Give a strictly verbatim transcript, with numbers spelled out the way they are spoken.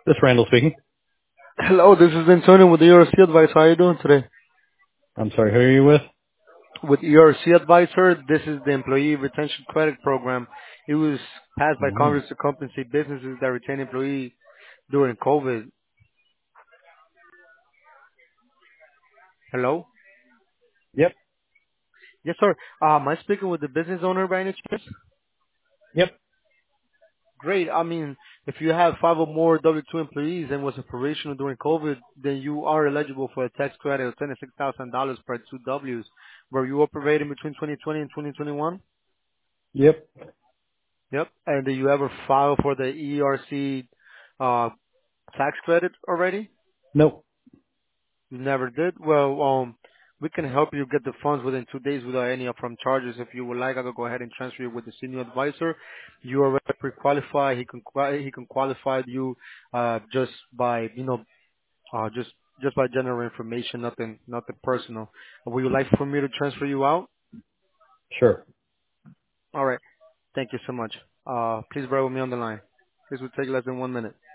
This Randall speaking. Hello, this is Antonio with E R C Advisor. How are you doing today? I'm sorry, who are you with? With E R C Advisor, this is the Employee Retention Credit Program. It was passed by Mm. Congress to compensate businesses that retain employees during COVID. Hello? Yep, Yes, sir. Uh, am I speaking with the business owner by any chance? yep, Great. I mean, if you have five or more W two employees and was operational during COVID, then you are eligible for a tax credit of twenty-six thousand dollars per two Ws. Were you operating between twenty twenty and twenty twenty-one? yep. Yep. And did you ever file for the E R C uh, tax credit already? Nope. You never did? Well, um, we can help you get the funds within two days without any upfront charges. If you would like, I could go ahead and transfer you with the senior advisor. You are already pre-qualified. He can qua- he can qualify you uh, just by you know uh, just just by general information, nothing nothing personal. Would you like for me to transfer you out? Sure. All right. Thank you so much. Uh, please bear with me on the line. This will take less than one minute.